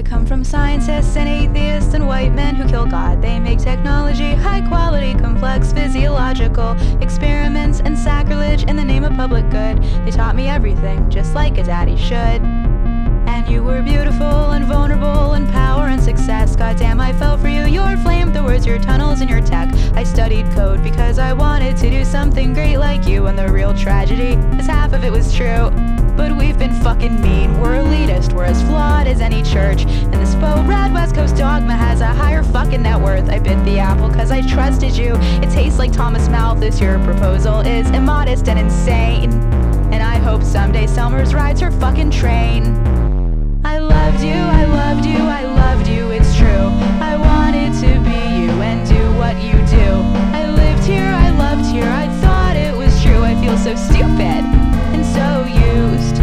come from scientists and atheists and white men who kill God. They make technology high quality, complex, physiological experiments and sacrilege in the name of public good. They taught me everything, just like a daddy should. And you were beautiful and vulnerable and power and success. Goddamn, I fell for you, your flamethrowers, your tunnels and your tech. I studied code because I wanted to do something great like you. And the real tragedy is half of it was true. But we've been fucking mean, we're elitist, we're as flawed as any church. And this faux rad West Coast dogma has a higher fucking net worth. I bit the apple cause I trusted you. It tastes like Thomas Malthus, your proposal is immodest and insane. And I hope someday Selmers rides her fucking train. I loved you, I loved you, I loved you, it's true. I wanted to be you and do what you do. I lived here, I loved here, I thought it was true. I feel so stupid and so used.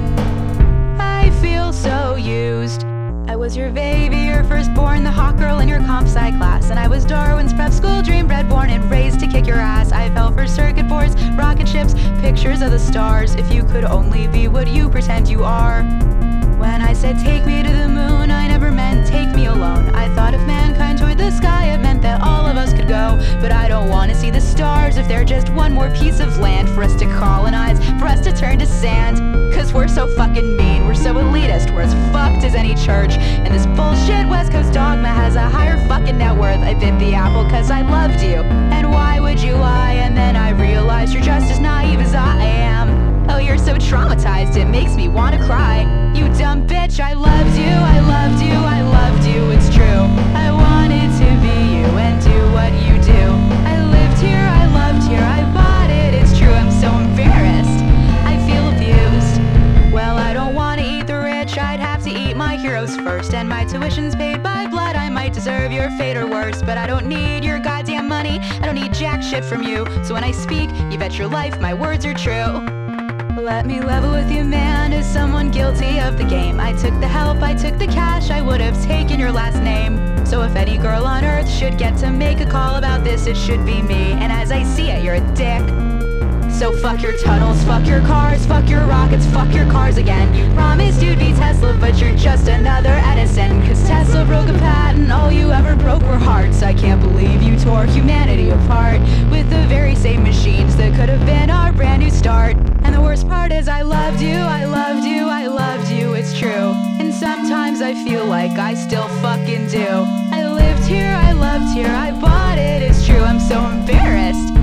I feel so used. I was your baby, your firstborn, the hot girl in your comp sci class. And I was Darwin's prep school dream, bred, born, and raised to kick your ass. I fell for circuit boards, rocket ships, pictures of the stars. If you could only be what you pretend you are. When I said take me to the moon, I never meant take me alone. I thought if mankind toured the sky, it meant that all of us could go. But I don't want to see the stars if they're just one more piece of land for us to colonize, for us to turn to sand. Cause we're so fucking mean, we're so elitist, we're as fucked as any church. And this bullshit West Coast dogma has a higher fucking net worth. I bit the apple cause I loved you. And why would you lie? And then I realized you're just as naive as I am. Oh, you're so traumatized, it makes me wanna cry. You dumb bitch, I loved you, I loved you, I loved you, it's true. I wanted to be you and do what you do. I lived here, I loved here, I bought it, it's true. I'm so embarrassed, I feel abused. Well, I don't wanna eat the rich, I'd have to eat my heroes first. And my tuition's paid by blood, I might deserve your fate or worse. But I don't need your goddamn money, I don't need jack shit from you. So when I speak, you bet your life my words are true. Let me level with you, man, as someone guilty of the game. I took the help, I took the cash, I would have taken your last name. So if any girl on earth should get to make a call about this, it should be me. And as I see it, you're a dick. So fuck your tunnels, fuck your cars, fuck your rockets, fuck your cars again. You promised you'd be Tesla, but you're just another Edison. Cause Tesla broke a patent, all you ever broke were hearts. I can't believe you tore humanity apart with the very same machines that could have been our brand new start. And the worst part is I loved you, I loved you, I loved you, it's true. And sometimes I feel like I still fucking do. I lived here, I loved here, I bought it, it's true. I'm so embarrassed,